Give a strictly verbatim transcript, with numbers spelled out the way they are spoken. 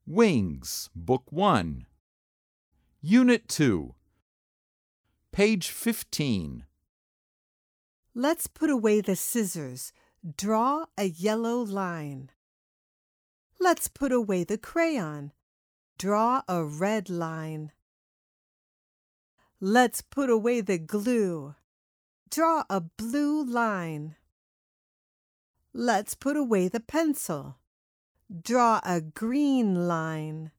Wings, Book one. Unit two. Page fifteen. Let's put away the scissors. Draw a yellow line. Let's put away the crayon. Draw a red line. Let's put away the glue. Draw a blue line. Let's put away the pencil. Draw a green line.